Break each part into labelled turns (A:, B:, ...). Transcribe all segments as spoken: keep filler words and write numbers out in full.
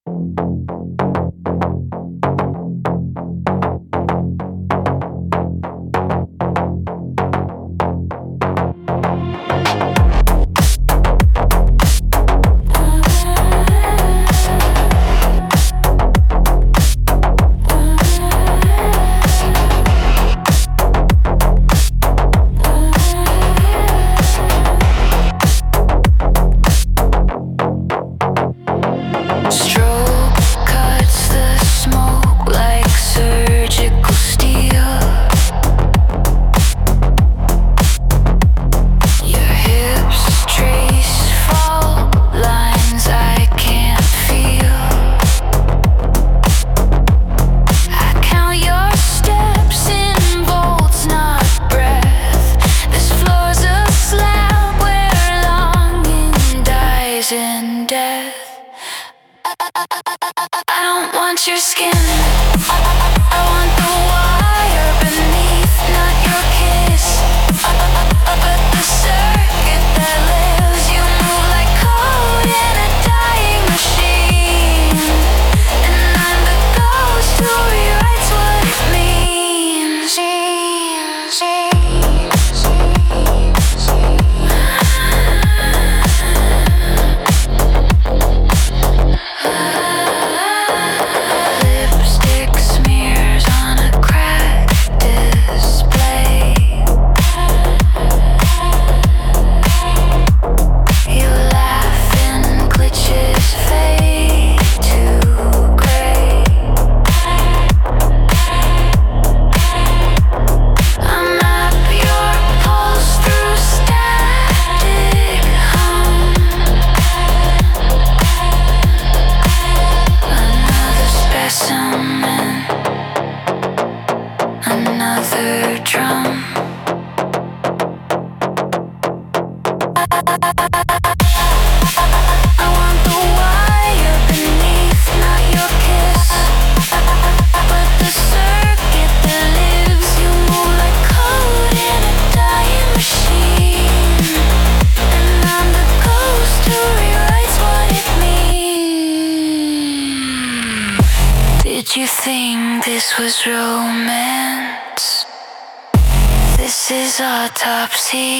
A: Autopsy.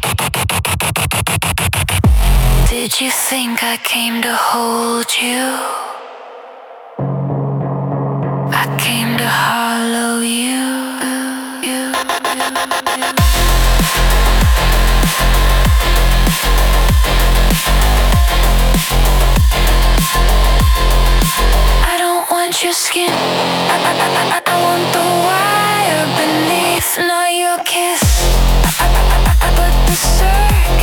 A: Did you think I came to hold you? I came to hollow you. you, you, you. I don't want your skin. I, I, I, I want the wire beneath, not your kiss. But the circuit